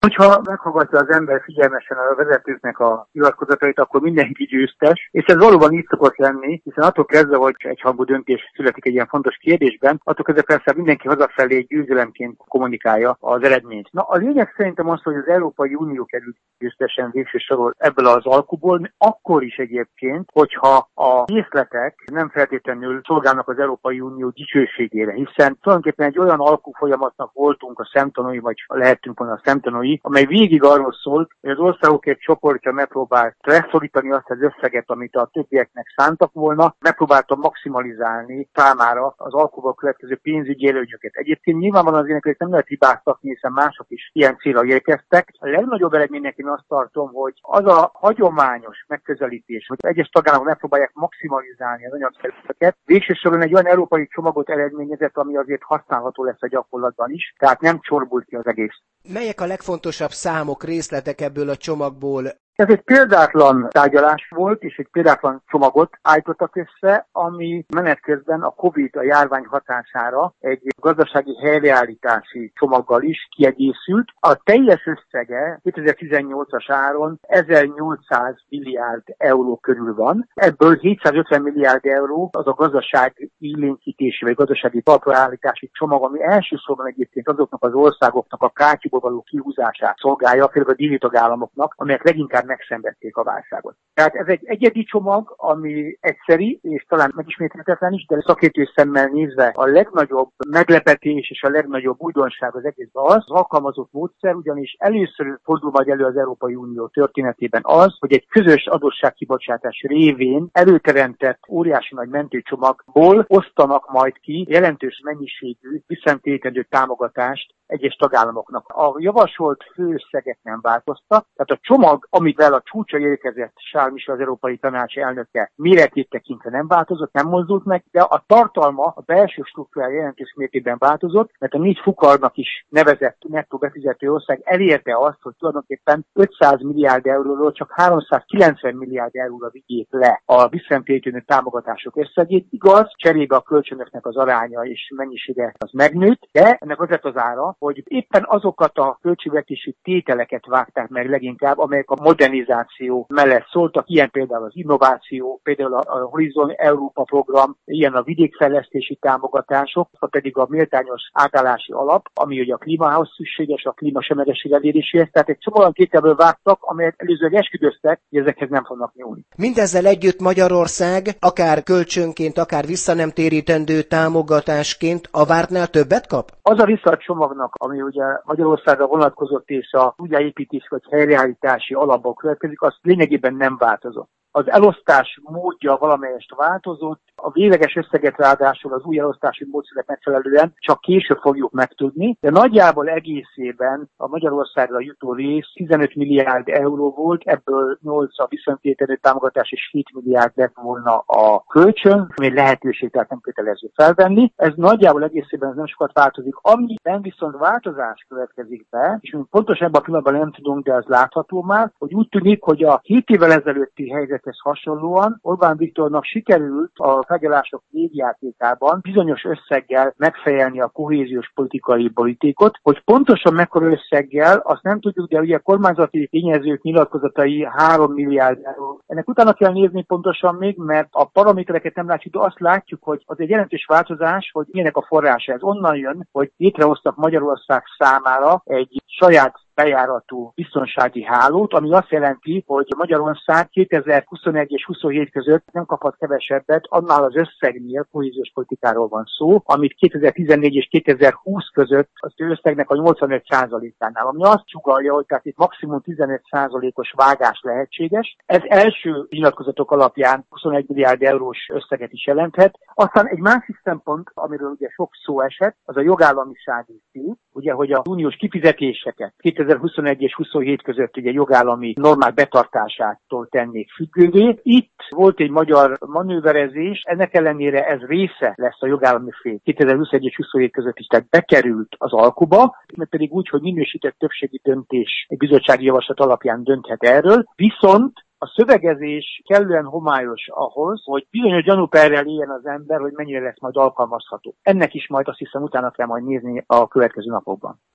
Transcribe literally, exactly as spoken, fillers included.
Hogyha meghallgatja az ember figyelmesen a vezetőknek a nyilatkozatait, akkor mindenki győztes, és ez valóban így szokott lenni, hiszen attól kezdve, hogy egyhangú döntés születik egy ilyen fontos kérdésben, attól kezdve persze mindenki hazafelé győzelemként kommunikálja az eredményt. Na, a lényeg szerintem az, hogy az Európai Unió került győztesen végső soron ebből az alkuból, akkor is egyébként, hogyha a részletek nem feltétlenül szolgálnak az Európai Unió dicsőségére, hiszen tulajdonképpen egy olyan alkú folyamatnak voltunk a szemtanúi, vagy lehetünk volna a szemtanúi, amely végig arról szólt, hogy az országok egy csoportja megpróbált leszorítani azt az összeget, amit a többieknek szántak volna, megpróbálta maximalizálni számára az alkuból következő pénzügyi előnyöket. Egyébként nyilvánvalóan az ilyeneket nem lehet hibáztatni, hiszen mások is ilyen célra érkeztek. A legnagyobb eredménynek én azt tartom, hogy az a hagyományos megközelítés, hogy egyes tagállamok megpróbálják maximalizálni az anyagszerűeket, végső soron egy olyan európai csomagot eredményezett, ami azért használható lesz a gyakorlatban is, tehát nem csorbult ki az egész. Melyek a legfontosabb számok, részletek ebből a csomagból? Ez egy példátlan tárgyalás volt, és egy példátlan csomagot állítottak össze, ami menet közben a Covid, a járvány hatására egy gazdasági helyreállítási csomaggal is kiegészült. A teljes összege kétezer-tizennyolcas áron ezernyolcszáz milliárd euró körül van. Ebből hétszázötven milliárd euró az a gazdaság élénkítési vagy gazdasági talpraállítási csomag, ami elsősorban egyébként azoknak az országoknak a kátyúból való kihúzását szolgálja, például a déli tagállamoknak, amelyek leginkább megszenvedték a válságot. Tehát ez egy egyedi csomag, ami egyszeri, és talán megismételhetetlen is, de szakértői szemmel nézve a legnagyobb meglepetés és a legnagyobb újdonság az egészben az, az alkalmazott módszer, ugyanis először fordul majd elő az Európai Unió történetében az, hogy egy közös adósságkibocsátás révén előteremtett óriási nagy mentőcsomagból osztanak majd ki jelentős mennyiségű visszatétendő támogatást egyes tagállamoknak. A javasolt főösszegek nem változtak, tehát a csomag, amivel a csúcsra érkezett Charles Michel, az Európai Tanács elnöke, méretét tekintve nem változott, nem mozdult meg, de a tartalma, a belső struktúrája jelentős mértékben változott, mert a négy fukarnak is nevezett nettó befizető ország elérte azt, hogy tulajdonképpen ötszáz milliárd euróról csak háromszázkilencven milliárd euróra vigyék le a visszatérítő támogatások összegét. Igaz, cserébe a kölcsönöknek az aránya és mennyisége az megnőtt, de ennek az lett az ára, hogy éppen azokat a költségvetési tételeket vágták meg leginkább, amelyek a modernizáció mellett szóltak, ilyen például az innováció, például a Horizon Európa program, ilyen a vidékfejlesztési támogatások, vagy pedig a méltányos átállási alap, ami ugye a klímához szükséges, a klímasemlegesség eléréséhez. Tehát egy csomó olyan tételből vágtak, amelyet előzőleg esküdöztek, hogy ezekhez nem fognak nyúlni. Mindezzel együtt Magyarország akár kölcsönként, akár visszanemtérítendő támogatásként a vártnál többet kap? Az a része a csomagnak, ami ugye Magyarországra vonatkozott és a újjáépítés vagy helyreállítási alapból következik, az lényegében nem változott. Az elosztás módja valamelyest változott, a végleges összeget ráadásul az új elosztási módszerek megfelelően csak később fogjuk megtudni, de nagyjából egészében a Magyarországra jutó rész tizenöt milliárd euró volt, ebből nyolc a visszatételő támogatás és hét milliárd lett volna a kölcsön, ami lehetőség, tehát nem kötelező felvenni. Ez nagyjából egészében ez nem sokat változik. Amiben viszont változás következik be, és pontosan ebben a pillanatban nem tudunk, de az látható már, hogy úgy tűnik, hogy a hét évvel ezelőtti helyzethez hasonlóan Orbán Viktornak sikerült a tárgyalások végjátékában bizonyos összeggel megfejelni a kohéziós politikai politikot, hogy pontosan mekkora összeggel, azt nem tudjuk, de ugye a kormányzati tényezők nyilatkozatai három milliárd euró. Ennek utána kell nézni pontosan még, mert a paramétereket nem látjuk, de azt látjuk, hogy az egy jelentős változás, hogy milyenek a forrása. Ez onnan jön, hogy létrehoztak Magyarország számára egy saját bejáratú biztonsági hálót, ami azt jelenti, hogy Magyarország kétezer-huszonegy és huszonhét között nem kaphat kevesebbet, annál az összegnél kohéziós politikáról van szó, amit kétezer-tizennégy és kétezer-húsz között az összegnek a nyolcvanöt százalékánál, ami azt sugallja, hogy tehát itt maximum tizenöt százalékos vágás lehetséges. Ez első nyilatkozatok alapján huszonegy milliárd eurós összeget is jelenthet. Aztán egy másik szempont, amiről ugye sok szó esett, az a jogállamisági szint, ugye, hogy az uniós kifizetéseket kétezer-huszonegy és huszonhét között ugye jogállami normák betartásától tennék függővé. Itt volt egy magyar manőverezés, ennek ellenére ez része lesz a jogállami fél kétezer-huszonegy és huszonhét között is, tehát bekerült az alkuba, mert pedig úgy, hogy minősített többségi döntés egy bizottsági javaslat alapján dönthet erről, viszont a szövegezés kellően homályos ahhoz, hogy bizonyos gyanúperrel éljen az ember, hogy mennyire lesz majd alkalmazható. Ennek is majd azt hiszem utána kell majd nézni a következő napokban.